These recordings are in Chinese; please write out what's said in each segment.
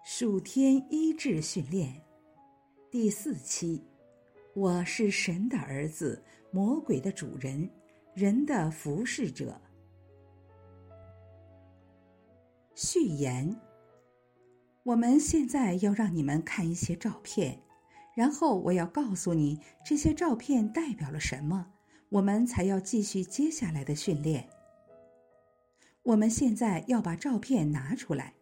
属天医治训练第4期，我是神的儿子，魔鬼的主人，人的服侍者。序言：我们现在要让你们看一些照片，然后我要告诉你这些照片代表了什么，我们才要继续接下来的训练。我们现在要把照片拿出来。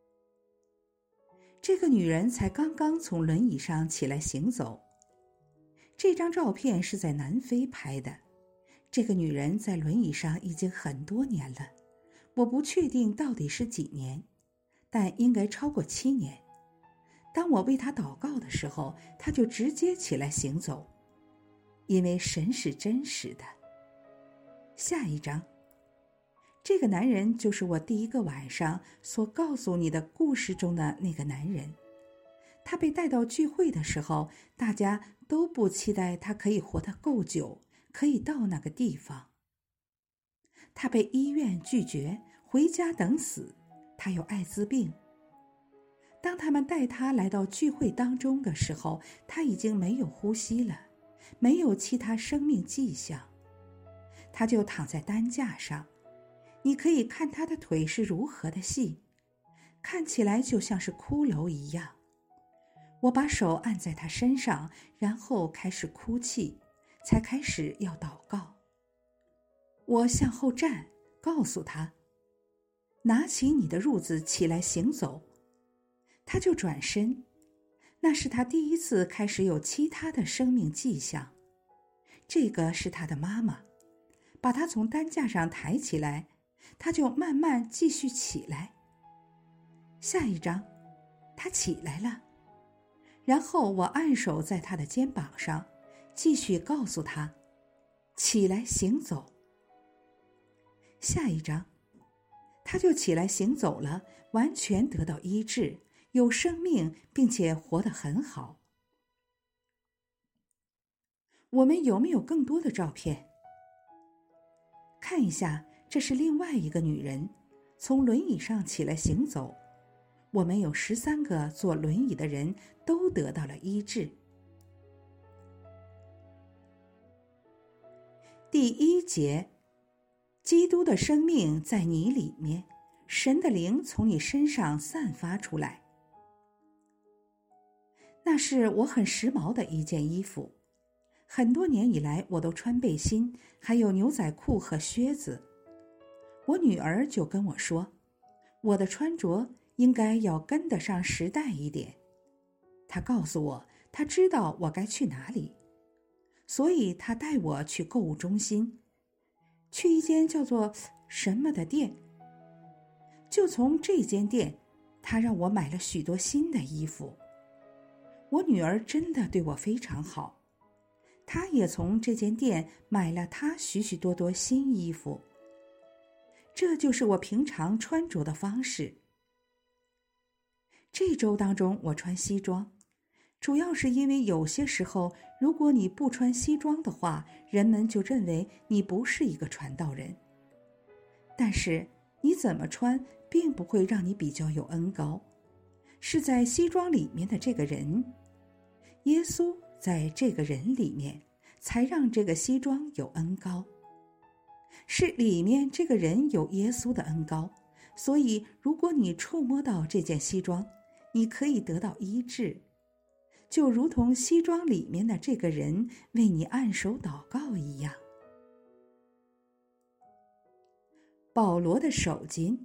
这个女人才刚刚从轮椅上起来行走。这张照片是在南非拍的。这个女人在轮椅上已经很多年了，我不确定到底是几年，但应该超过7年。当我为她祷告的时候，她就直接起来行走，因为神是真实的。下一张。这个男人就是我第一个晚上所告诉你的故事中的那个男人。他被带到聚会的时候，大家都不期待他可以活得够久，可以到那个地方。他被医院拒绝，回家等死，他有艾滋病。当他们带他来到聚会当中的时候，他已经没有呼吸了，没有其他生命迹象。他就躺在担架上，你可以看他的腿是如何的细，看起来就像是骷髅一样。我把手按在他身上，然后开始哭泣，才开始要祷告。我向后站，告诉他，拿起你的褥子起来行走。他就转身，那是他第一次开始有其他的生命迹象。这个是他的妈妈，把他从担架上抬起来，他就慢慢继续起来。下一张，他起来了，然后我按手在他的肩膀上，继续告诉他，起来行走。下一张，他就起来行走了，完全得到医治，有生命，并且活得很好。我们有没有更多的照片？看一下，这是另外一个女人，从轮椅上起来行走。我们有13个坐轮椅的人都得到了医治。第1节，基督的生命在你里面，神的灵从你身上散发出来。那是我很时髦的一件衣服，很多年以来我都穿背心，还有牛仔裤和靴子。我女儿就跟我说，我的穿着应该要跟得上时代一点。她告诉我，她知道我该去哪里，所以她带我去购物中心，去一间叫做什么的店。就从这间店，她让我买了许多新的衣服。我女儿真的对我非常好，她也从这间店买了她许许多多新衣服。这就是我平常穿着的方式。这周当中我穿西装，主要是因为有些时候，如果你不穿西装的话，人们就认为你不是一个传道人。但是你怎么穿并不会让你比较有恩高，是在西装里面的这个人，耶稣在这个人里面，才让这个西装有恩高。是里面这个人有耶稣的恩高，所以如果你触摸到这件西装，你可以得到医治，就如同西装里面的这个人为你按手祷告一样。保罗的手巾。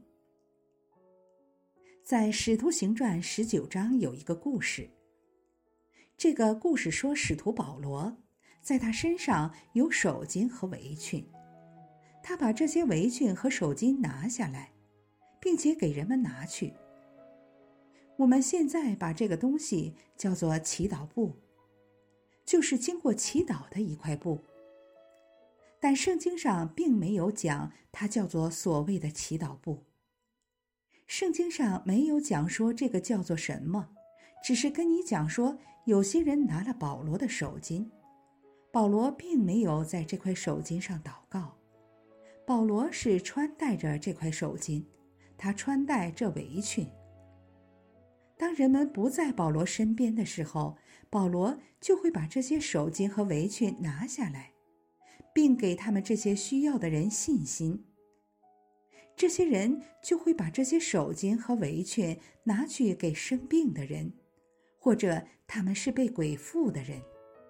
在使徒行传19章有一个故事，这个故事说使徒保罗在他身上有手巾和围裙，他把这些围裙和手巾拿下来，并且给人们拿去。我们现在把这个东西叫做祈祷布，就是经过祈祷的一块布。但圣经上并没有讲它叫做所谓的祈祷布。圣经上没有讲说这个叫做什么，只是跟你讲说有些人拿了保罗的手巾，保罗并没有在这块手巾上祷告。保罗是穿戴着这块手巾，他穿戴这围裙。 当人们不在保罗身边的时候，保罗就会把这些手巾和围裙拿下来，并给他们这些需要的人信心。这些人就会把这些手巾和围裙拿去给生病的人，或者他们是被鬼附的人。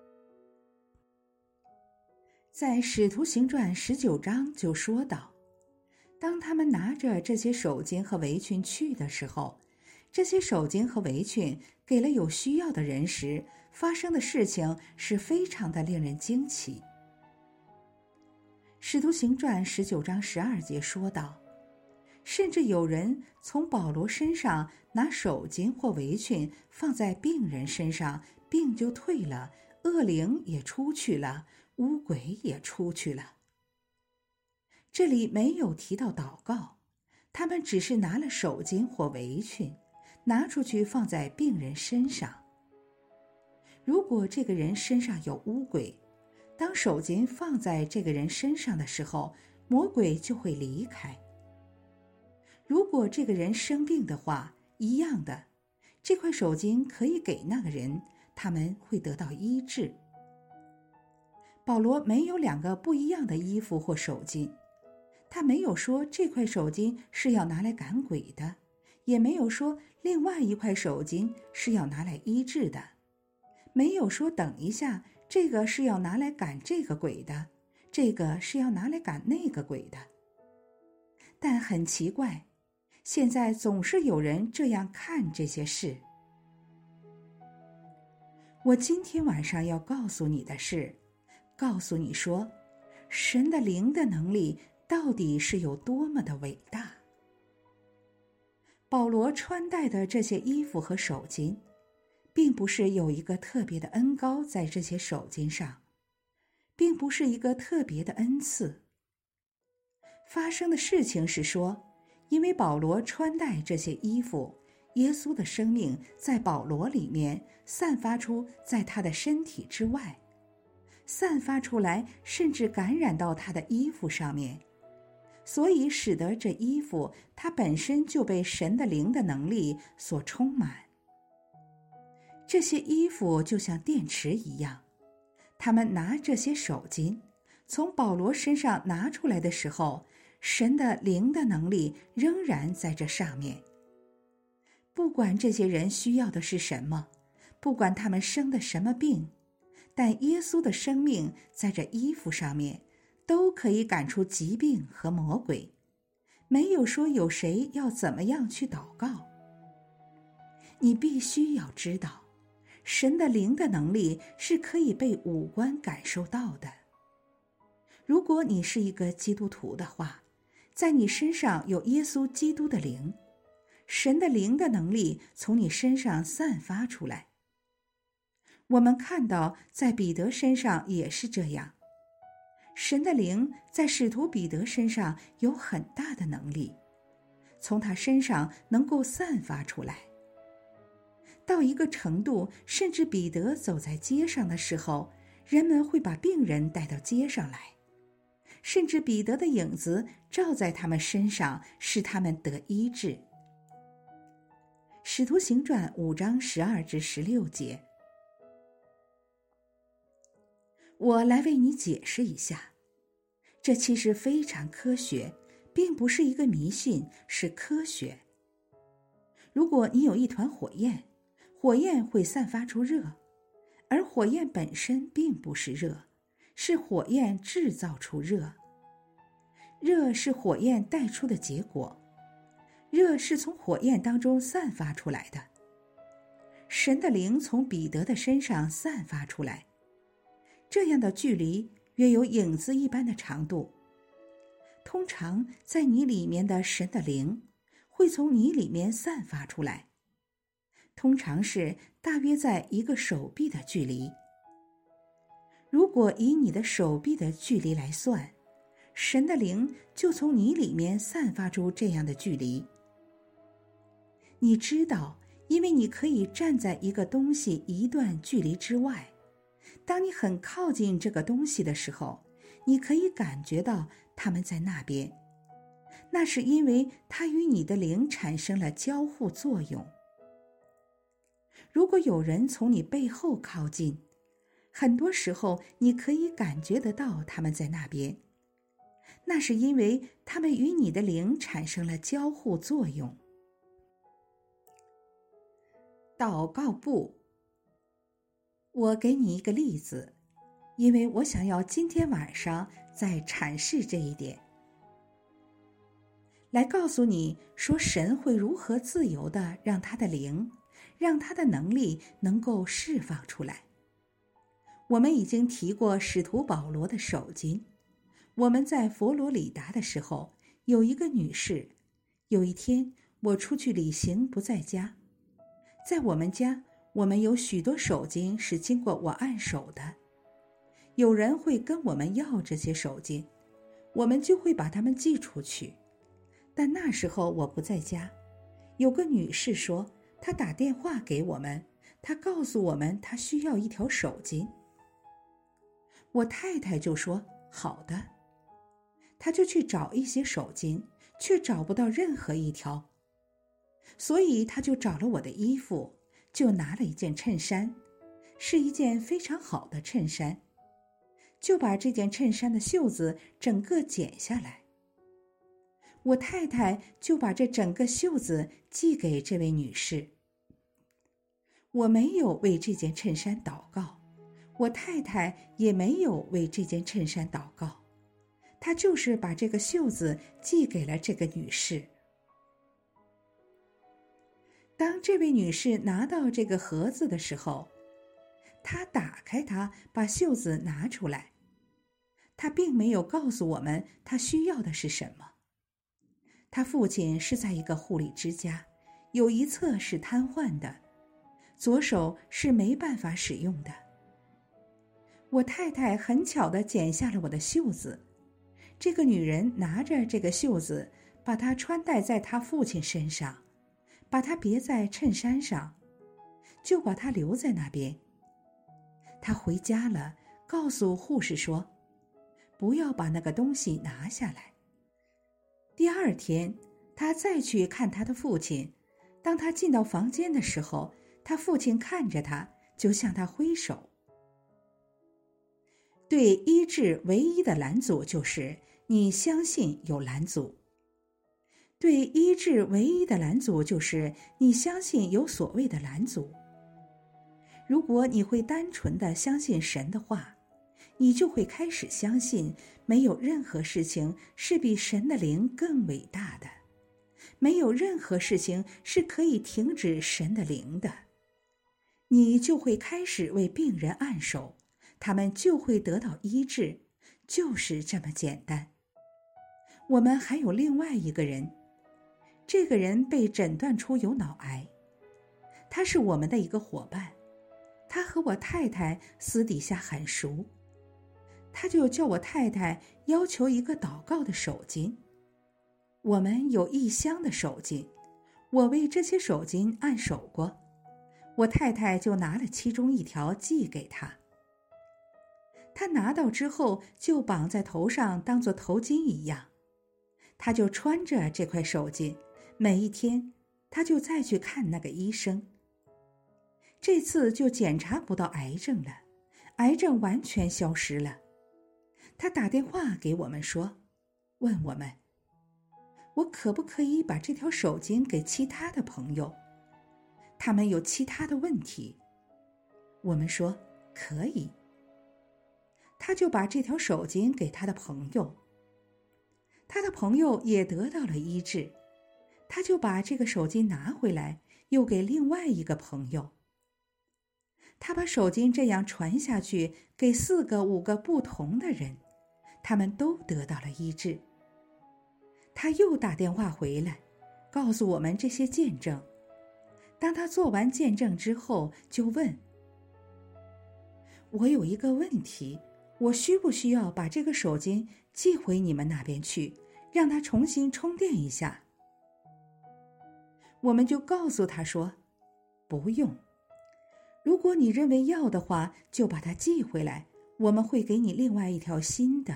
在使徒行传19章就说到，当他们拿着这些手巾和围裙去的时候，这些手巾和围裙给了有需要的人时，发生的事情是非常的令人惊奇。使徒行传19章12节说道，甚至有人从保罗身上拿手巾或围裙放在病人身上，病就退了，恶灵也出去了，污鬼也出去了。这里没有提到祷告，他们只是拿了手巾或围裙，拿出去放在病人身上。如果这个人身上有污鬼，当手巾放在这个人身上的时候，魔鬼就会离开。如果这个人生病的话，一样的，这块手巾可以给那个人，他们会得到医治。保罗没有2个不一样的衣服或手巾，他没有说这块手巾是要拿来赶鬼的，也没有说另外一块手巾是要拿来医治的，没有说等一下这个是要拿来赶这个鬼的，这个是要拿来赶那个鬼的。但很奇怪，现在总是有人这样看这些事。我今天晚上要告诉你的是，告诉你说，神的灵的能力到底是有多么的伟大。保罗穿戴的这些衣服和手巾，并不是有一个特别的恩膏在这些手巾上，并不是一个特别的恩赐。发生的事情是说，因为保罗穿戴这些衣服，耶稣的生命在保罗里面散发出，在他的身体之外，散发出来，甚至感染到他的衣服上面，所以使得这衣服它本身就被神的灵的能力所充满。这些衣服就像电池一样，他们拿这些手巾从保罗身上拿出来的时候，神的灵的能力仍然在这上面。不管这些人需要的是什么，不管他们生的什么病，但耶稣的生命在这衣服上面都可以赶出疾病和魔鬼，没有说有谁要怎么样去祷告。你必须要知道，神的灵的能力是可以被五官感受到的。如果你是一个基督徒的话，在你身上有耶稣基督的灵，神的灵的能力从你身上散发出来。我们看到在彼得身上也是这样，神的灵在使徒彼得身上有很大的能力，从他身上能够散发出来。到一个程度，甚至彼得走在街上的时候，人们会把病人带到街上来，甚至彼得的影子照在他们身上，使他们得医治。使徒行传5章12至16节。我来为你解释一下，这其实非常科学，并不是一个迷信，是科学。如果你有一团火焰，火焰会散发出热，而火焰本身并不是热，是火焰制造出热。热是火焰带出的结果，热是从火焰当中散发出来的。神的灵从彼得的身上散发出来，这样的距离约有影子一般的长度。通常在你里面的神的灵会从你里面散发出来，通常是大约在一个手臂的距离。如果以你的手臂的距离来算，神的灵就从你里面散发出这样的距离。你知道，因为你可以站在一个东西一段距离之外，当你很靠近这个东西的时候，你可以感觉到它们在那边，那是因为它与你的灵产生了交互作用。 如果有人从你背后靠近，很多时候你可以感觉得到他们在那边，那是因为他们与你的灵产生了交互作用。祷告簿，我给你一个例子，因为我想要今天晚上再阐释这一点，来告诉你说神会如何自由地让他的灵，让他的能力能够释放出来。我们已经提过使徒保罗的手巾。我们在佛罗里达的时候，有一个女士，有一天我出去旅行不在家，在我们家，我们有许多手巾是经过我按手的。有人会跟我们要这些手巾，我们就会把它们寄出去。但那时候我不在家，有个女士说，她打电话给我们，她告诉我们她需要一条手巾。我太太就说好的，她就去找一些手巾，却找不到任何一条，所以她就找了我的衣服，就拿了一件衬衫，是一件非常好的衬衫，就把这件衬衫的袖子整个剪下来。我太太就把这整个袖子寄给这位女士。我没有为这件衬衫祷告，我太太也没有为这件衬衫祷告，她就是把这个袖子寄给了这个女士。当这位女士拿到这个盒子的时候，她打开它，把袖子拿出来。她并没有告诉我们她需要的是什么。她父亲是在一个护理之家，有一侧是瘫痪的，左手是没办法使用的。我太太很巧地剪下了我的袖子，这个女人拿着这个袖子，把它穿戴在她父亲身上，把它别在衬衫上，就把它留在那边。她回家了，告诉护士说，不要把那个东西拿下来。第二天，她再去看她的父亲，当她进到房间的时候，她父亲看着她，就向她挥手。对医治唯一的拦阻就是你相信有拦阻。对医治唯一的拦阻就是你相信有所谓的拦阻。如果你会单纯地相信神的话，你就会开始相信没有任何事情是比神的灵更伟大的，没有任何事情是可以停止神的灵的。你就会开始为病人按手，他们就会得到医治，就是这么简单。我们还有另外一个人，这个人被诊断出有脑癌，他是我们的一个伙伴，他和我太太私底下很熟，他就叫我太太要求一个祷告的手巾。我们有1箱的手巾，我为这些手巾按手过，我太太就拿了其中1条寄给他。他拿到之后就绑在头上当作头巾一样，他就穿着这块手巾，每一天他就再去看那个医生。这次就检查不到癌症了，癌症完全消失了。他打电话给我们说，问我们，我可不可以把这条手巾给其他的朋友？他们有其他的问题。我们说可以。他就把这条手巾给他的朋友，他的朋友也得到了医治，他就把这个手巾拿回来，又给另外一个朋友。他把手巾这样传下去，给4个、5个不同的人，他们都得到了医治。他又打电话回来，告诉我们这些见证。当他做完见证之后，就问，我有一个问题，我需不需要把这个手巾寄回你们那边去，让它重新充电一下？我们就告诉他说，不用。如果你认为要的话，就把它寄回来，我们会给你另外一条新的。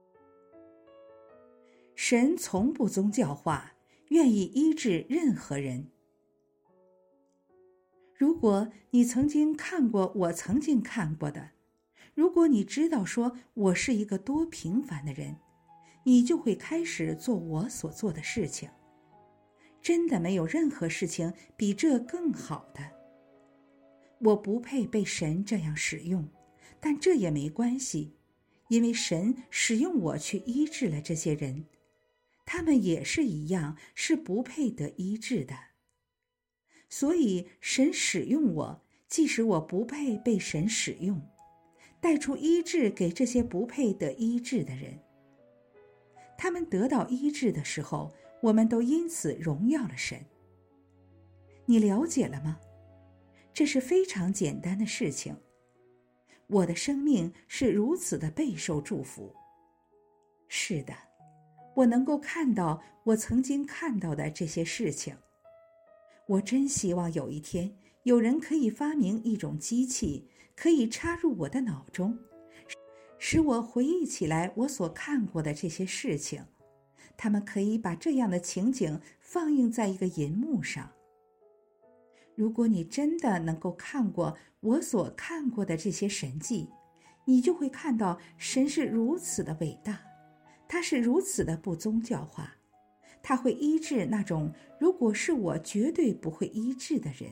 神从不宗教化，愿意医治任何人。 如果你曾经看过我曾经看过的，如果你知道说我是一个多平凡的人，你就会开始做我所做的事情。真的没有任何事情比这更好的。我不配被神这样使用，但这也没关系，因为神使用我去医治了这些人，他们也是一样，是不配得医治的。所以神使用我，即使我不配被神使用，带出医治给这些不配得医治的人。他们得到医治的时候，我们都因此荣耀了神。你了解了吗？这是非常简单的事情。我的生命是如此的备受祝福。是的，我能够看到我曾经看到的这些事情。我真希望有一天，有人可以发明一种机器，可以插入我的脑中，使我回忆起来我所看过的这些事情。他们可以把这样的情景放映在一个银幕上。如果你真的能够看过我所看过的这些神迹，你就会看到神是如此的伟大，他是如此的不宗教化，他会医治那种如果是我绝对不会医治的人。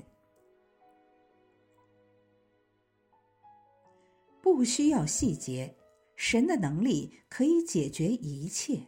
不需要细节，神的能力可以解决一切。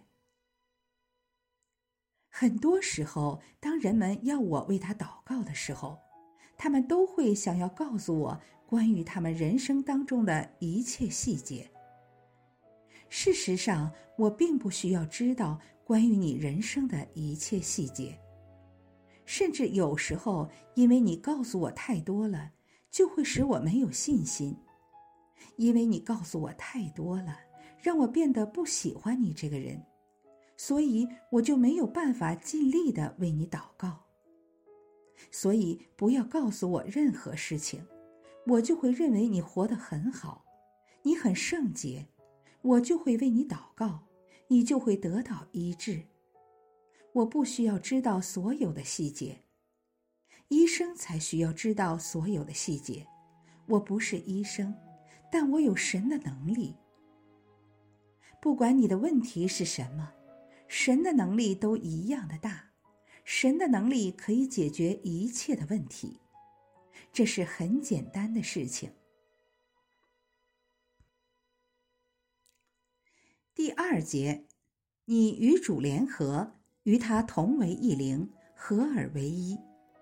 很多时候，当人们要我为他祷告的时候，他们都会想要告诉我关于他们人生当中的一切细节。事实上，我并不需要知道关于你人生的一切细节，甚至有时候，因为你告诉我太多了，就会使我没有信心。因为你告诉我太多了，让我变得不喜欢你这个人，所以我就没有办法尽力地为你祷告。所以不要告诉我任何事情，我就会认为你活得很好，你很圣洁，我就会为你祷告，你就会得到医治。我不需要知道所有的细节，医生才需要知道所有的细节。我不是医生，但我有神的能力。不管你的问题是什么，神的能力都一样的大。神的能力可以解决一切的问题，这是很简单的事情。第2节，你与主联合，与他同为一灵，合而为一。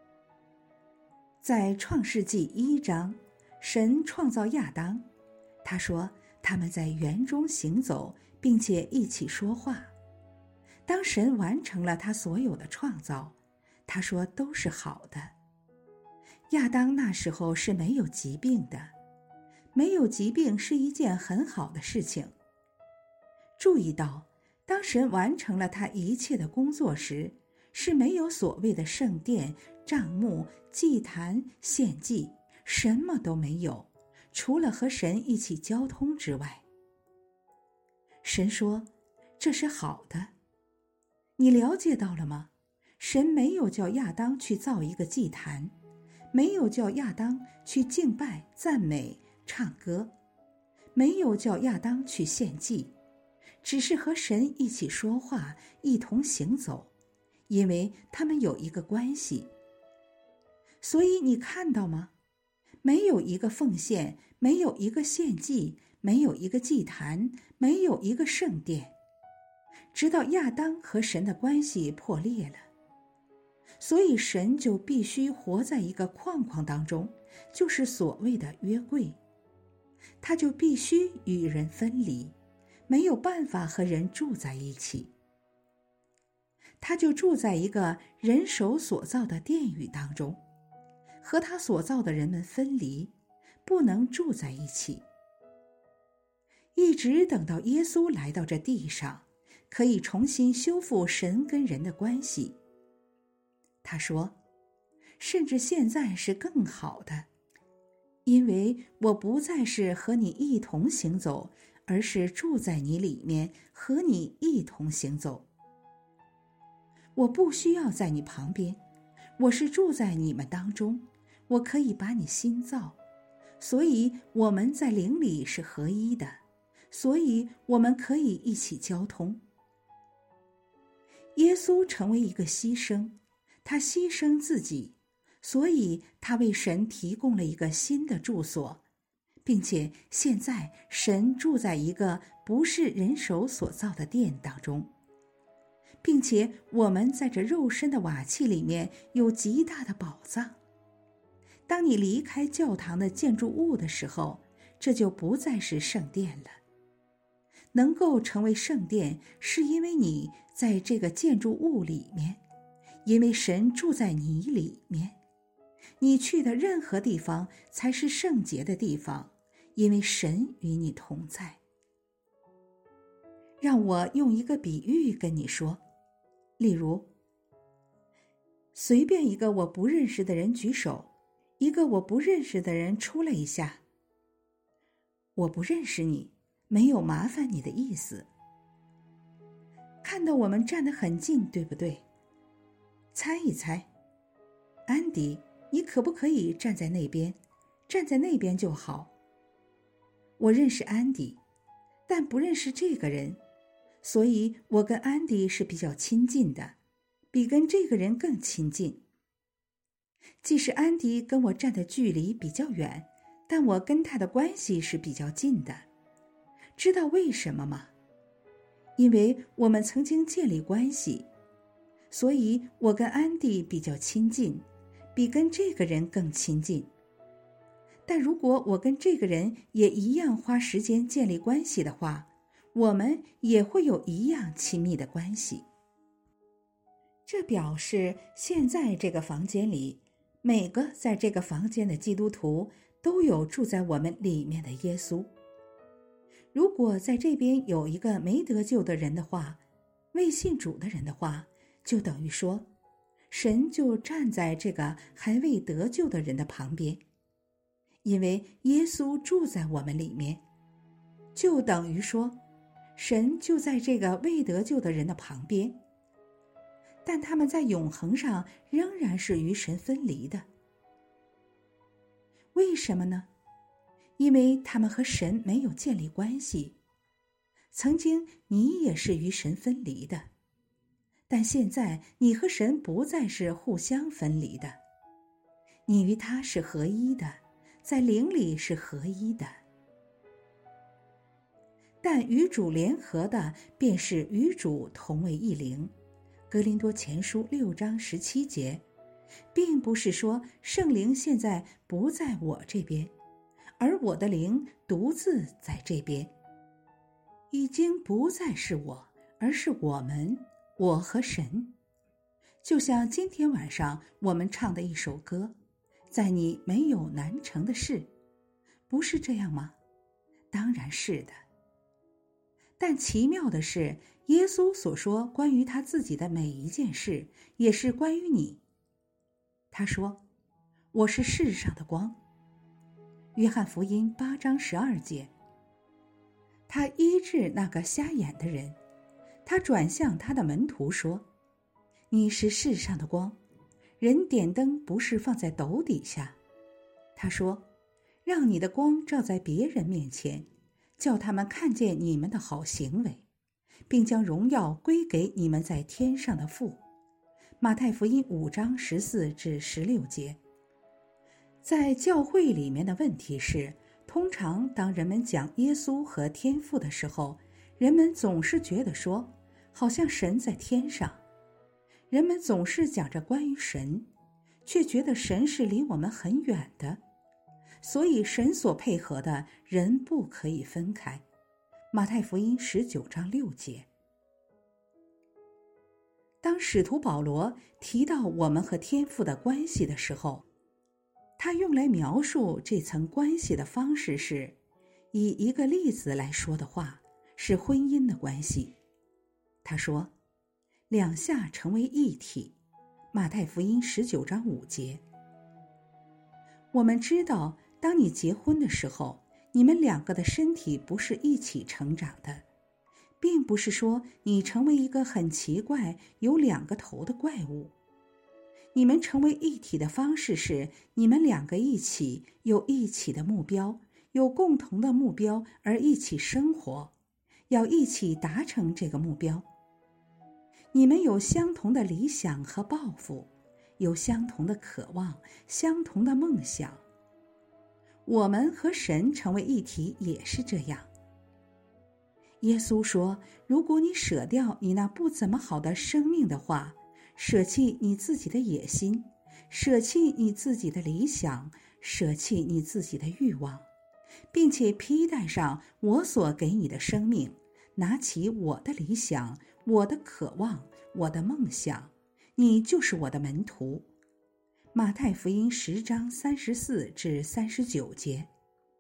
在创世纪1章，神创造亚当，他说他们在园中行走，并且一起说话。当神完成了他所有的创造，他说都是好的。亚当那时候是没有疾病的，没有疾病是一件很好的事情。注意到，当神完成了他一切的工作时，是没有所谓的圣殿、帐幕、祭坛、献祭，什么都没有，除了和神一起交通之外。神说，这是好的。你了解到了吗？神没有叫亚当去造一个祭坛，没有叫亚当去敬拜、赞美、唱歌，没有叫亚当去献祭，只是和神一起说话，一同行走，因为他们有一个关系。所以你看到吗？没有一个奉献，没有一个献祭，没有一个祭坛，没有一个圣殿，直到亚当和神的关系破裂了。所以神就必须活在一个框框当中，就是所谓的约柜。他就必须与人分离，没有办法和人住在一起。他就住在一个人手所造的殿宇当中，和他所造的人们分离，不能住在一起。一直等到耶稣来到这地上，可以重新修复神跟人的关系。他说，甚至现在是更好的，因为我不再是和你一同行走，而是住在你里面，和你一同行走。我不需要在你旁边，我是住在你们当中， 我可以把你新造，所以我们在灵里是合一的，所以我们可以一起交通。耶稣成为一个牺牲，他牺牲自己，所以他为神提供了一个新的住所，并且现在神住在一个不是人手所造的殿当中，并且我们在这肉身的瓦器里面有极大的宝藏。当你离开教堂的建筑物的时候，这就不再是圣殿了。能够成为圣殿，是因为你在这个建筑物里面，因为神住在你里面。你去的任何地方才是圣洁的地方，因为神与你同在。让我用一个比喻跟你说，例如，随便一个我不认识的人举手，一个我不认识的人出来一下。我不认识你，没有麻烦你的意思。看到我们站得很近，对不对？猜一猜，安迪，你可不可以站在那边？站在那边就好。我认识安迪，但不认识这个人，所以我跟安迪是比较亲近的，比跟这个人更亲近。即使安迪跟我站的距离比较远，但我跟他的关系是比较近的。知道为什么吗？因为我们曾经建立关系，所以我跟安迪比较亲近，比跟这个人更亲近。但如果我跟这个人也一样花时间建立关系的话，我们也会有一样亲密的关系。这表示现在这个房间里，每个在这个房间的基督徒都有住在我们里面的耶稣。如果在这边有一个没得救的人的话，未信主的人的话，就等于说，神就站在这个还未得救的人的旁边，因为耶稣住在我们里面，就等于说，神就在这个未得救的人的旁边，但他们在永恒上仍然是与神分离的。为什么呢？因为他们和神没有建立关系。曾经你也是与神分离的，但现在你和神不再是互相分离的，你与他是合一的，在灵里是合一的。但与主联合的，便是与主同为一灵。哥林多前书6章17节，并不是说圣灵现在不在我这边，而我的灵独自在这边。已经不再是我，而是我们，我和神。就像今天晚上我们唱的一首歌，在你没有难成的事，不是这样吗？当然是的。但奇妙的是，耶稣所说关于他自己的每一件事，也是关于你。他说，我是世上的光。约翰福音8章12节。他医治那个瞎眼的人，他转向他的门徒说，你是世上的光，人点灯不是放在斗底下。他说，让你的光照在别人面前，叫他们看见你们的好行为，并将荣耀归给你们在天上的父。马太福音5章14至16节。在教会里面的问题是，通常当人们讲耶稣和天父的时候，人们总是觉得说，好像神在天上。人们总是讲着关于神，却觉得神是离我们很远的，所以神所配合的人不可以分开。马太福音19章6节。当使徒保罗提到我们和天父的关系的时候，他用来描述这层关系的方式是，以一个例子来说的话，是婚姻的关系。他说，两下成为一体。马太福音19章5节。我们知道，当你结婚的时候，你们两个的身体不是一起成长的，并不是说你成为一个很奇怪有两个头的怪物。 你们成为一体的方式是，你们两个一起，有一起的目标，有共同的目标而一起生活，要一起达成这个目标。你们有相同的理想和抱负，有相同的渴望，相同的梦想。我们和神成为一体也是这样。耶稣说，如果你舍掉你那不怎么好的生命的话，舍弃你自己的野心，舍弃你自己的理想，舍弃你自己的欲望，并且披戴上我所给你的生命，拿起我的理想，我的渴望，我的梦想，你就是我的门徒。马太福音10章34至39节。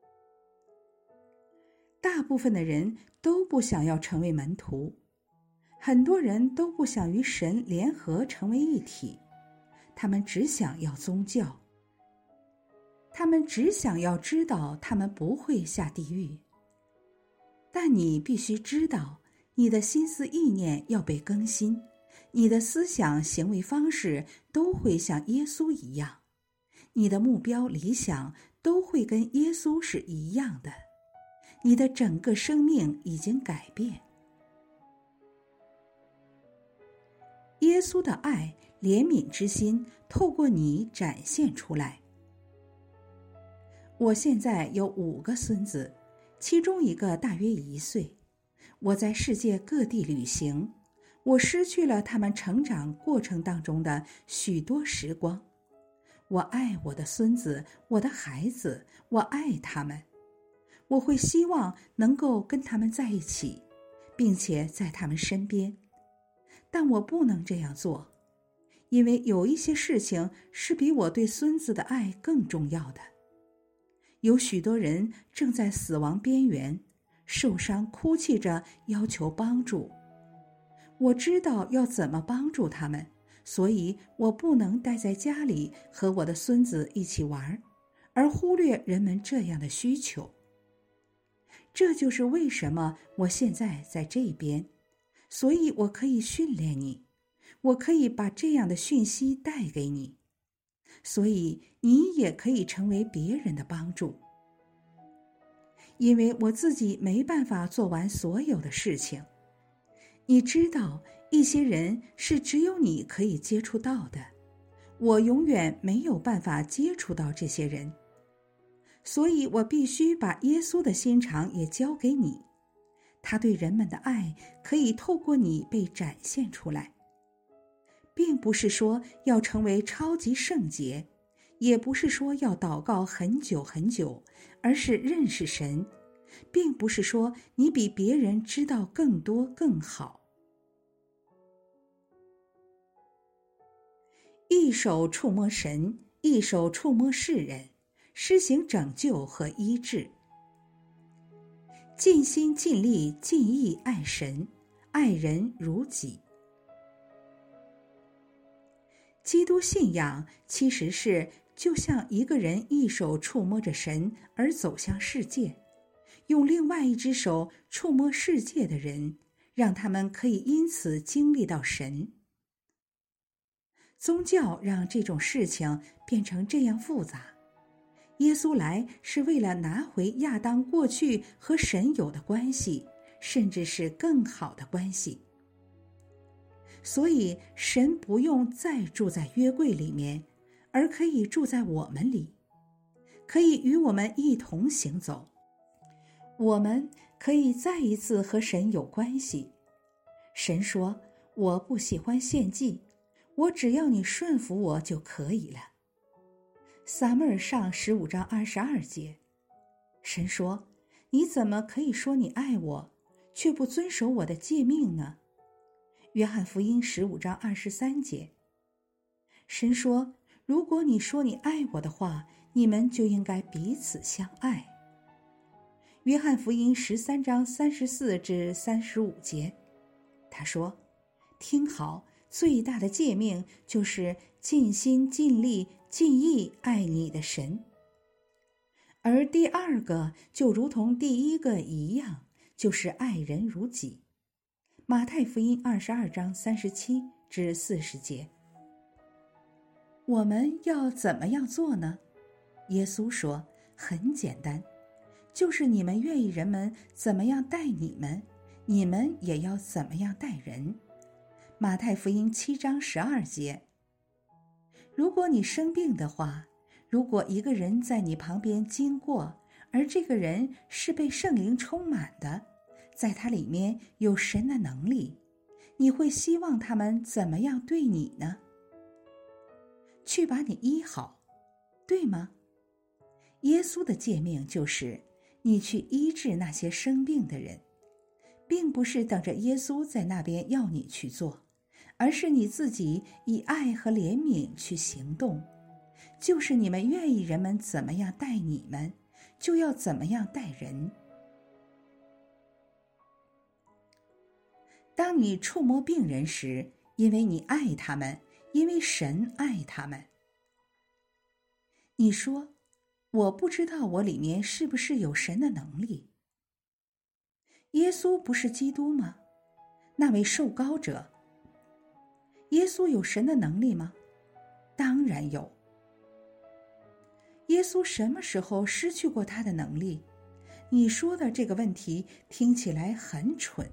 大部分的人都不想要成为门徒，很多人都不想与神联合成为一体，他们只想要宗教，他们只想要知道他们不会下地狱。但你必须知道，你的心思意念要被更新，你的思想行为方式都会像耶稣一样，你的目标理想都会跟耶稣是一样的，你的整个生命已经改变。耶稣的爱、怜悯之心透过你展现出来。我现在有5个孙子，其中一个大约1岁。我在世界各地旅行，我失去了他们成长过程当中的许多时光。我爱我的孙子，我的孩子，我爱他们。我会希望能够跟他们在一起，并且在他们身边。但我不能这样做，因为有一些事情是比我对孙子的爱更重要的。有许多人正在死亡边缘，受伤哭泣着要求帮助。我知道要怎么帮助他们，所以我不能待在家里和我的孙子一起玩，而忽略人们这样的需求。这就是为什么我现在在这边，所以我可以训练你，我可以把这样的讯息带给你，所以你也可以成为别人的帮助。因为我自己没办法做完所有的事情。你知道，一些人是只有你可以接触到的，我永远没有办法接触到这些人，所以我必须把耶稣的心肠也交给你。他对人们的爱可以透过你被展现出来，并不是说要成为超级圣洁，也不是说要祷告很久很久，而是认识神，并不是说你比别人知道更多更好。一手触摸神，一手触摸世人，施行拯救和医治。尽心尽力尽意爱神，爱人如己。基督信仰其实是就像一个人一手触摸着神而走向世界，用另外一只手触摸世界的人，让他们可以因此经历到神。宗教让这种事情变成这样复杂。耶稣来是为了拿回亚当过去和神有的关系，甚至是更好的关系。所以神不用再住在约柜里面，而可以住在我们里，可以与我们一同行走。我们可以再一次和神有关系。神说，我不喜欢献祭，我只要你顺服我就可以了。撒母耳上15章22节，神说，你怎么可以说你爱我，却不遵守我的诫命呢？约翰福音15章23节，神说，如果你说你爱我的话，你们就应该彼此相爱。约翰福音13章34至35节，他说，听好，最大的诫命就是尽心尽力尽意爱你的神。而第二个就如同第一个一样，就是爱人如己。马太福音22章37至40节。 我们要怎么样做呢？耶稣说，很简单，就是你们愿意人们怎么样待你们，你们也要怎么样待人。马太福音7章12节。如果你生病的话，如果一个人在你旁边经过，而这个人是被圣灵充满的，在他里面有神的能力，你会希望他们怎么样对你呢？去把你医好，对吗？耶稣的诫命就是你去医治那些生病的人，并不是等着耶稣在那边要你去做，而是你自己以爱和怜悯去行动。就是你们愿意人们怎么样待你们，就要怎么样待人。当你触摸病人时，因为你爱他们，因为神爱他们。你说，我不知道我里面是不是有神的能力。耶稣不是基督吗？那位受膏者。耶稣有神的能力吗？当然有。耶稣什么时候失去过他的能力？你说的这个问题听起来很蠢。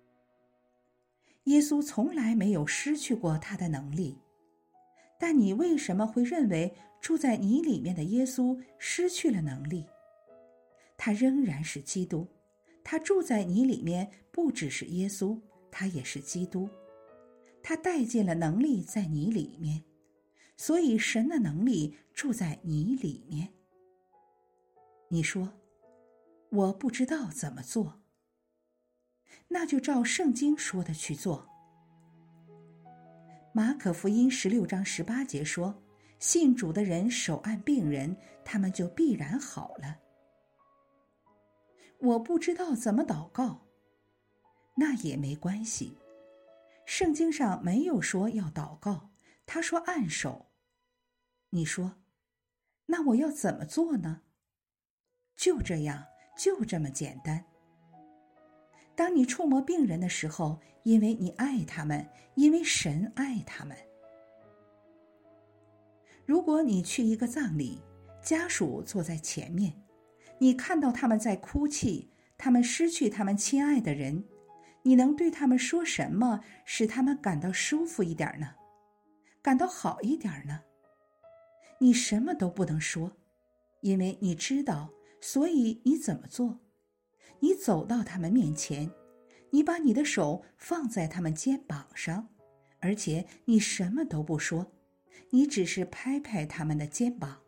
耶稣从来没有失去过他的能力，但你为什么会认为住在你里面的耶稣失去了能力？他仍然是基督，他住在你里面不只是耶稣，他也是基督，他带进了能力在你里面，所以神的能力住在你里面。你说，我不知道怎么做，那就照圣经说的去做。马可福音16章18节说，信主的人手按病人，他们就必然好了。我不知道怎么祷告，那也没关系，圣经上没有说要祷告，他说按手。你说，那我要怎么做呢？就这样，就这么简单。当你触摸病人的时候，因为你爱他们，因为神爱他们。如果你去一个葬礼，家属坐在前面，你看到他们在哭泣，他们失去他们亲爱的人，你能对他们说什么，使他们感到舒服一点呢？感到好一点呢？你什么都不能说，因为你知道，所以你怎么做？你走到他们面前，你把你的手放在他们肩膀上，而且你什么都不说，你只是拍拍他们的肩膀。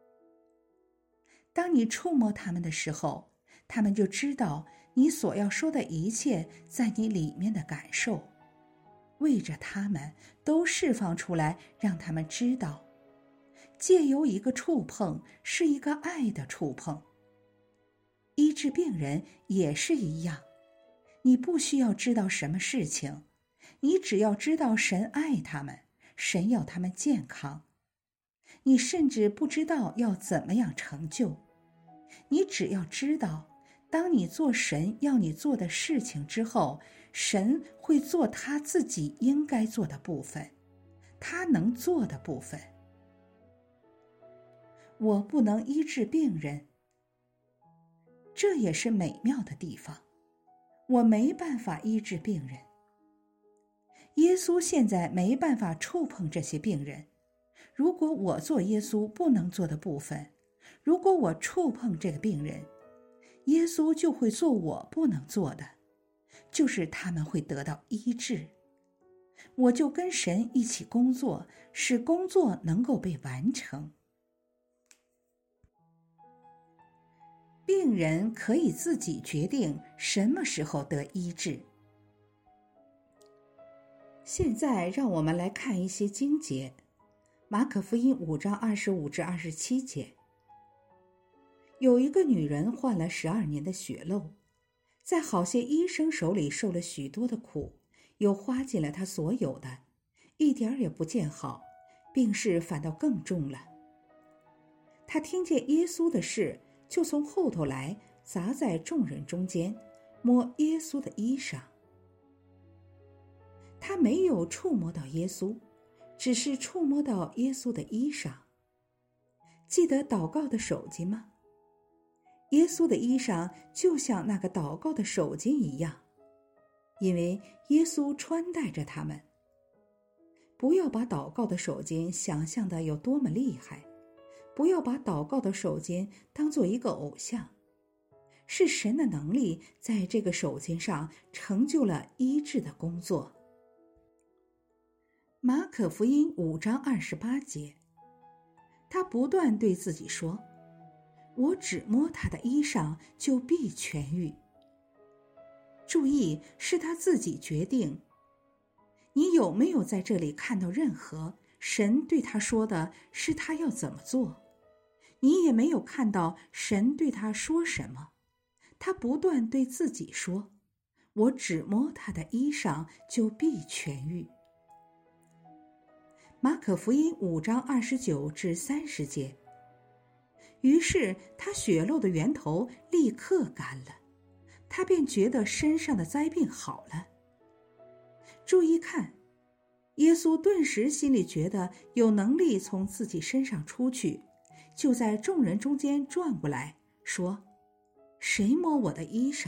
当你触摸他们的时候，他们就知道你所要说的一切在你里面的感受，为着他们都释放出来，让他们知道，借由一个触碰，是一个爱的触碰。医治病人也是一样，你不需要知道什么事情，你只要知道神爱他们，神要他们健康。你甚至不知道要怎么样成就，你只要知道，当你做神要你做的事情之后，神会做他自己应该做的部分，他能做的部分。我不能医治病人，这也是美妙的地方，我没办法医治病人。耶稣现在没办法触碰这些病人，如果我做耶稣不能做的部分，如果我触碰这个病人，耶稣就会做我不能做的，就是他们会得到医治。我就跟神一起工作，使工作能够被完成。病人可以自己决定什么时候得医治。现在让我们来看一些经节。马可福音5章25至27节。有一个女人患了12年的血漏，在好些医生手里受了许多的苦，又花尽了她所有的，一点儿也不见好，病势反倒更重了。她听见耶稣的事，就从后头来，砸在众人中间，摸耶稣的衣裳。他没有触摸到耶稣， 只是触摸到耶稣的衣裳。记得祷告的手巾吗？耶稣的衣裳就像那个祷告的手巾一样，因为耶稣穿戴着它们。不要把祷告的手巾想象的有多么厉害，不要把祷告的手巾当做一个偶像，是神的能力在这个手巾上成就了医治的工作。马可福音5章28节，他不断对自己说，我只摸他的衣裳就必痊愈。注意，是他自己决定。你有没有在这里看到任何神对他说的是他要怎么做？你也没有看到神对他说什么。他不断对自己说，我只摸他的衣裳就必痊愈。马可福音5章29至30节，于是他血漏的源头立刻干了，他便觉得身上的灾病好了。注意看，耶稣顿时心里觉得有能力从自己身上出去，就在众人中间转过来说，谁摸我的衣裳？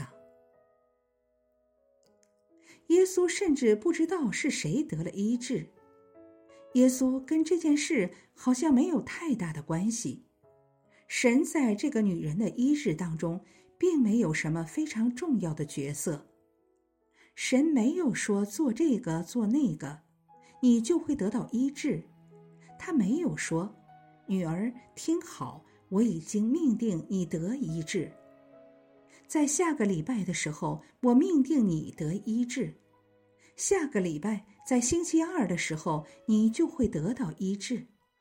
耶稣甚至不知道是谁得了医治，耶稣跟这件事好像没有太大的关系。神在这个女人的医治当中并没有什么非常重要的角色。神没有说做这个做那个你就会得到医治，他没有说，女儿听好，我已经命定你得医治，在下个礼拜的时候我命定你得医治，下个礼拜在星期2的时候你就会得到医治。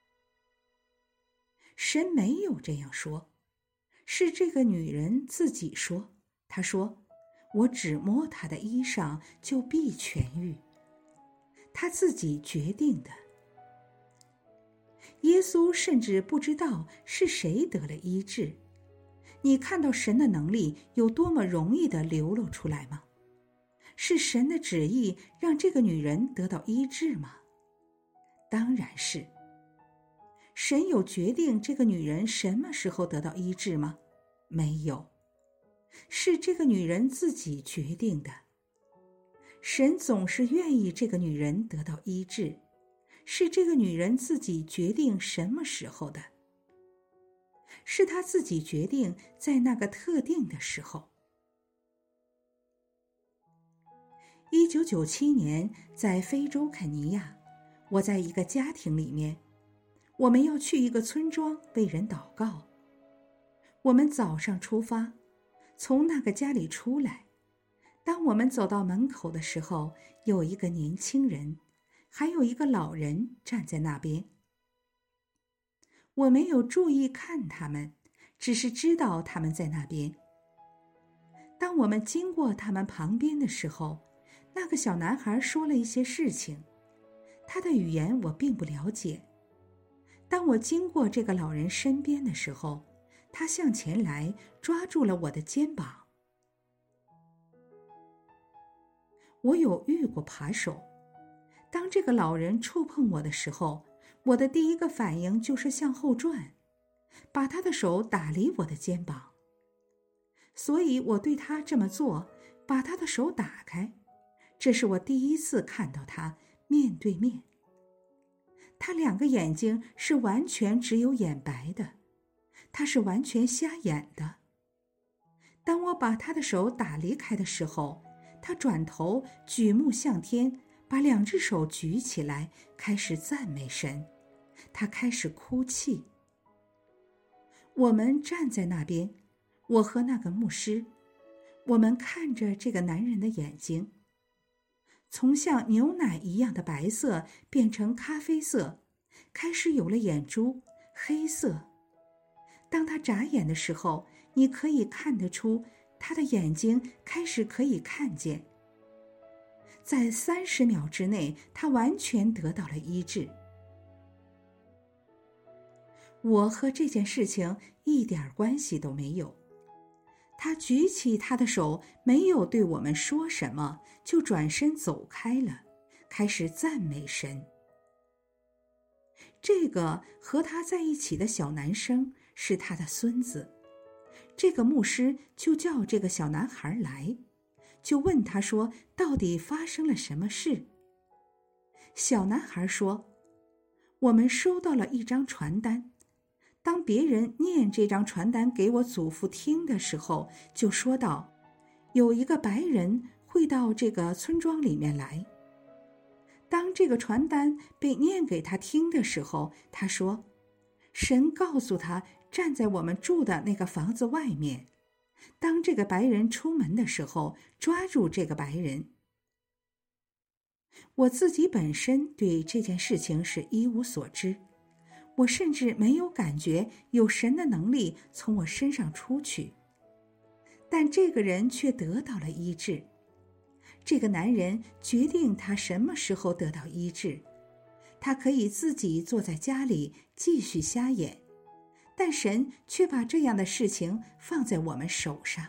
神没有这样说，是这个女人自己说，她说，我只摸她的衣裳就必痊愈，她自己决定的。耶稣甚至不知道是谁得了医治。你看到神的能力有多么容易地流露出来吗？是神的旨意让这个女人得到医治吗？当然是。神有决定这个女人什么时候得到医治吗？没有，是这个女人自己决定的。神总是愿意这个女人得到医治，是这个女人自己决定什么时候的，是她自己决定在那个特定的时候。1997年，在非洲肯尼亚，我在一个家庭里面，我们要去一个村庄为人祷告。我们早上出发，从那个家里出来。当我们走到门口的时候，有一个年轻人，还有一个老人站在那边。我没有注意看他们，只是知道他们在那边。当我们经过他们旁边的时候，那个小男孩说了一些事情，他的语言我并不了解。当我经过这个老人身边的时候，他向前来抓住了我的肩膀。我有遇过扒手，当这个老人触碰我的时候，我的第一个反应就是向后转，把他的手打离我的肩膀。所以我对他这么做，把他的手打开，这是我第一次看到他面对面。他2个眼睛是完全只有眼白的，他是完全瞎眼的。当我把他的手打离开的时候，他转头举目向天，把2只手举起来，开始赞美神。他开始哭泣。我们站在那边，我和那个牧师，我们看着这个男人的眼睛，从像牛奶一样的白色变成咖啡色，开始有了眼珠，黑色。当他眨眼的时候，你可以看得出他的眼睛开始可以看见。在30秒之内，他完全得到了医治。我和这件事情一点关系都没有。他举起他的手，没有对我们说什么，就转身走开了，开始赞美神。 这个和他在一起的小男生是他的孙子。这个牧师就叫这个小男孩来，就问他说，到底发生了什么事。小男孩说，我们收到了一张传单，当别人念这张传单给我祖父听的时候，就说道，有一个白人会到这个村庄里面来。当这个传单被念给他听的时候，他说，神告诉他站在我们住的那个房子外面，当这个白人出门的时候，抓住这个白人。我自己本身对这件事情是一无所知，我甚至没有感觉有神的能力从我身上出去，但这个人却得到了医治。这个男人决定他什么时候得到医治，他可以自己坐在家里继续瞎眼，但神却把这样的事情放在我们手上。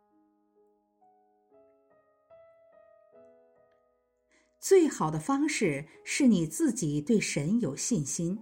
最好的方式是你自己对神有信心。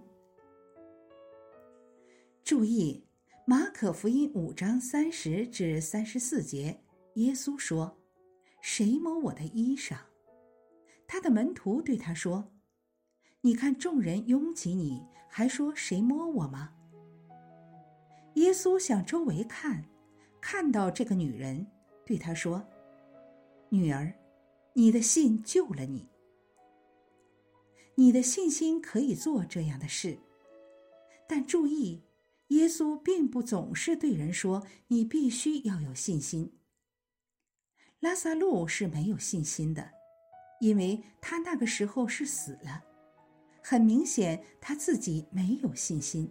注意，马可福音5章30至34节，耶稣说，谁摸我的衣裳？他的门徒对他说，你看众人拥挤你，还说谁摸我吗？耶稣向周围看，看到这个女人，对她说，女儿，你的信救了你。你的信心可以做这样的事。但注意，耶稣并不总是对人说你必须要有信心。拉撒路是没有信心的，因为他那个时候是死了，很明显他自己没有信心。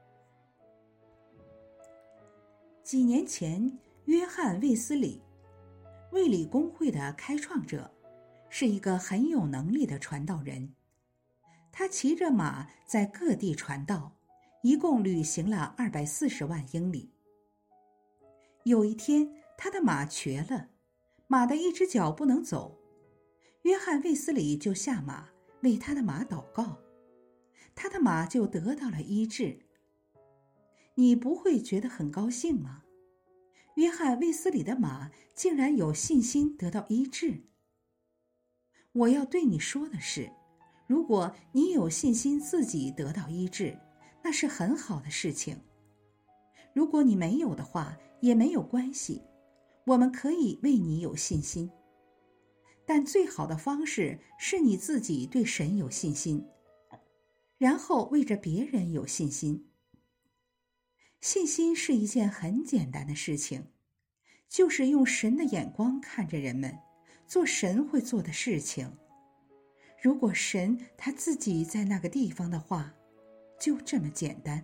几年前，约翰·卫斯理，卫理公会的开创者，是一个很有能力的传道人。他骑着马在各地传道，一共旅行了240万英里。有一天，他的马瘸了，马的一只脚不能走。约翰·卫斯理就下马为他的马祷告，他的马就得到了医治。你不会觉得很高兴吗？约翰·卫斯理的马竟然有信心得到医治。我要对你说的是，如果你有信心自己得到医治，那是很好的事情。如果你没有的话，也没有关系，我们可以为你有信心。但最好的方式是你自己对神有信心，然后为着别人有信心。信心是一件很简单的事情，就是用神的眼光看着人们，做神会做的事情。如果神他自己在那个地方的话，就这么简单。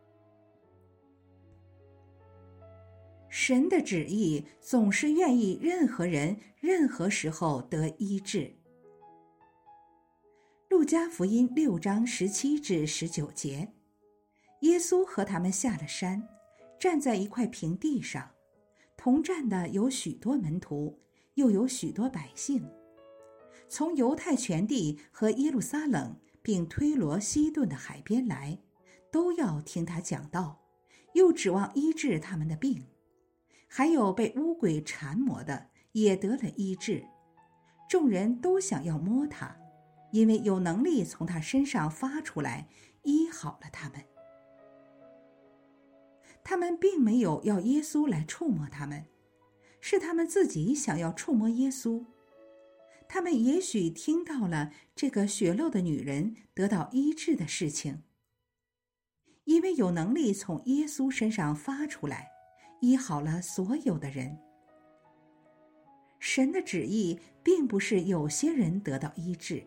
神的旨意总是愿意任何人任何时候得医治。路加福音6章17至19节，耶稣和他们下了山，站在一块平地上，同站的有许多门徒，又有许多百姓，从犹太全地和耶路撒冷并推罗西顿的海边来，都要听他讲道，又指望医治他们的病。还有被污鬼缠磨的也得了医治，众人都想要摸他，因为有能力从他身上发出来，医好了他们。他们并没有要耶稣来触摸他们，是他们自己想要触摸耶稣。他们也许听到了这个血漏的女人得到医治的事情，因为有能力从耶稣身上发出来，医好了所有的人。神的旨意并不是有些人得到医治。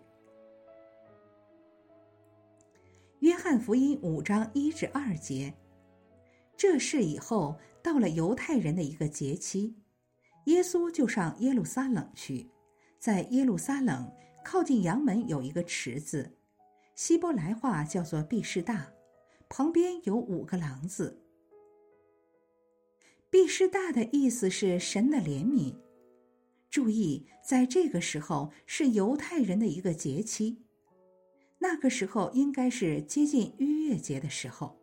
约翰福音5章1至2节，这事以后，到了犹太人的一个节期，耶稣就上耶路撒冷去。在耶路撒冷靠近阳门有一个池子，希伯来话叫做毕士大，旁边有5个廊子。毕士大的意思是神的怜悯。注意，在这个时候是犹太人的一个节期， 那个时候应该是接近逾越节的时候。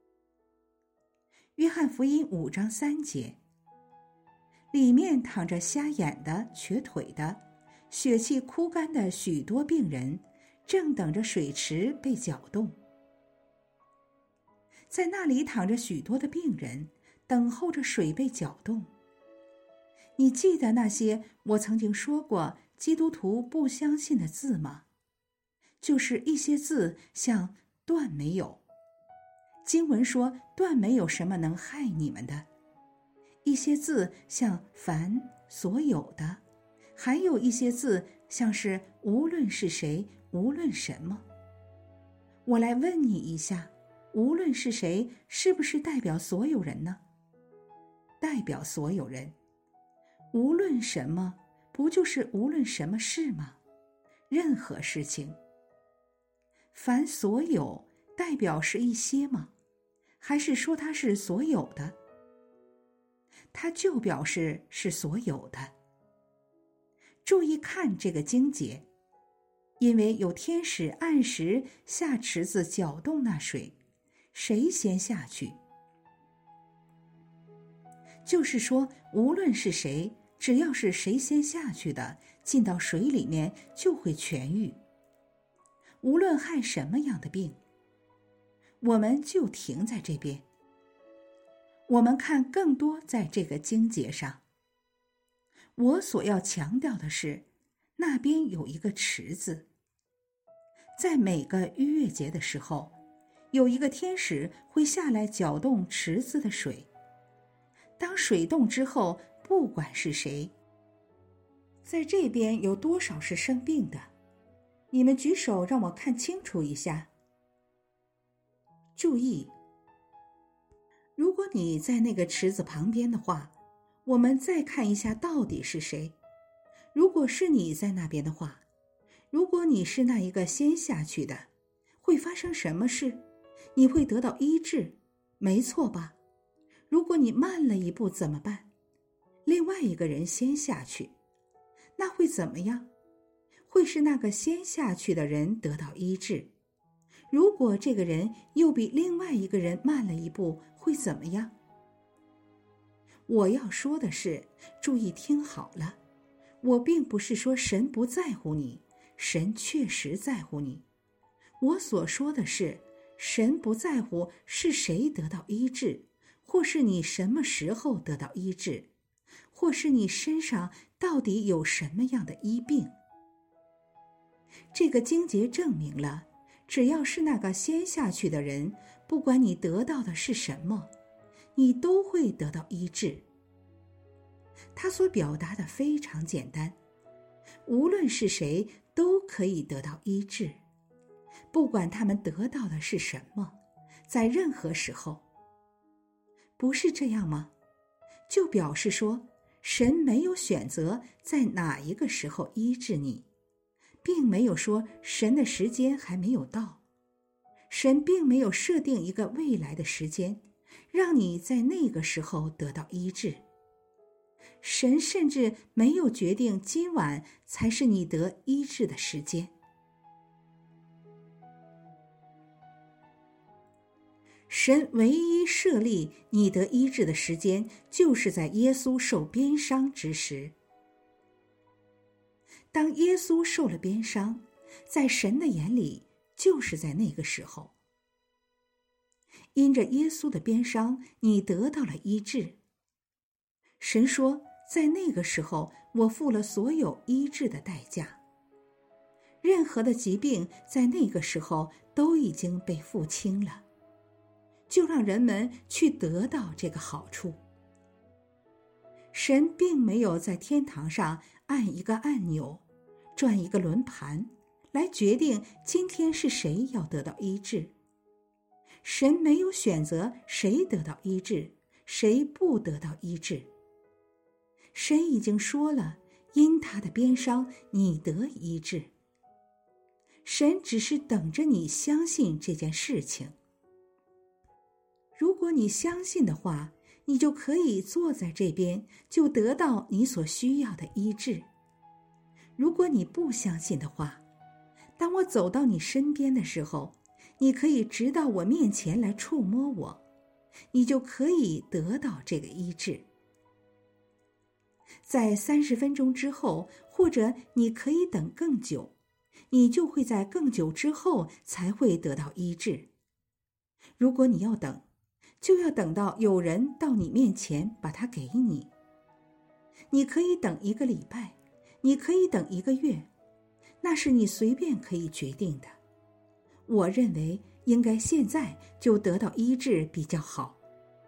约翰福音5章3节，里面躺着瞎眼的、瘸腿的、血气枯干的许多病人，正等着水池被搅动。在那里躺着许多的病人，等候着水被搅动。你记得那些我曾经说过基督徒不相信的字吗？就是一些字像断没有。经文说断没有什么能害你们的。一些字像凡、所有的，还有一些字像是无论是谁，无论什么。我来问你一下，无论是谁，是不是代表所有人呢？代表所有人。无论什么，不就是无论什么事吗？任何事情。凡所有，代表是一些吗？还是说它是所有的？它就表示是所有的。注意看这个经节，因为有天使按时下池子搅动那水，谁先下去？就是说，无论是谁，只要是谁先下去的，进到水里面就会痊愈。无论害什么样的病，我们就停在这边。我们看更多在这个经节上。我所要强调的是，那边有一个池子。在每个逾越节的时候，有一个天使会下来搅动池子的水。当水动之后，不管是谁，在这边有多少是生病的？你们举手让我看清楚一下。注意，如果你在那个池子旁边的话，我们再看一下到底是谁。如果是你在那边的话，如果你是那一个先下去的，会发生什么事？你会得到医治，没错吧？如果你慢了一步怎么办？另外一个人先下去，那会怎么样？会是那个先下去的人得到医治。如果这个人又比另外一个人慢了一步，会怎么样？我要说的是，注意听好了，我并不是说神不在乎你，神确实在乎你。我所说的是，神不在乎是谁得到医治，或是你什么时候得到医治，或是你身上到底有什么样的医病。这个经节证明了，只要是那个先下去的人，不管你得到的是什么，你都会得到医治。他所表达的非常简单，无论是谁都可以得到医治，不管他们得到的是什么，在任何时候。不是这样吗？就表示说，神没有选择在哪一个时候医治你，并没有说神的时间还没有到。神并没有设定一个未来的时间，让你在那个时候得到医治。神甚至没有决定今晚才是你得医治的时间。神唯一设立你得医治的时间，就是在耶稣受鞭伤之时。当耶稣受了鞭伤，在神的眼里，就是在那个时候。因着耶稣的鞭伤，你得到了医治。神说，在那个时候，我付了所有医治的代价。任何的疾病在那个时候都已经被付清了，就让人们去得到这个好处。神并没有在天堂上按一个按钮，转一个轮盘，来决定今天是谁要得到医治。神没有选择谁得到医治，谁不得到医治。神已经说了，因他的鞭伤，你得医治。神只是等着你相信这件事情。如果你相信的话，你就可以坐在这边，就得到你所需要的医治。如果你不相信的话， 当我走到你身边的时候，你可以直到我面前来触摸我，你就可以得到这个医治。在30分钟之后，或者你可以等更久，你就会在更久之后才会得到医治。如果你要等，就要等到有人到你面前把它给你。你可以等1个礼拜，你可以等1个月，那是你随便可以决定的。我认为应该现在就得到医治比较好。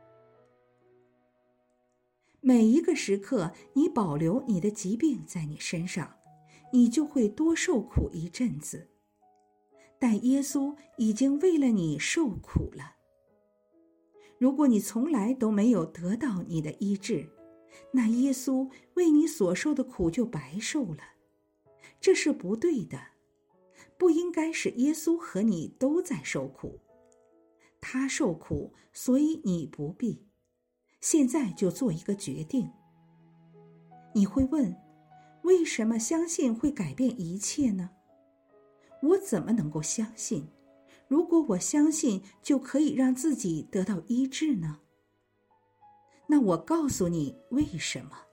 每一个时刻，你保留你的疾病在你身上，你就会多受苦一阵子。但耶稣已经为了你受苦了。如果你从来都没有得到你的医治，那耶稣为你所受的苦就白受了。这是不对的，不应该是耶稣和你都在受苦。他受苦，所以你不必。现在就做一个决定。你会问，为什么相信会改变一切呢？我怎么能够相信？如果我相信就可以让自己得到医治呢？那我告诉你为什么。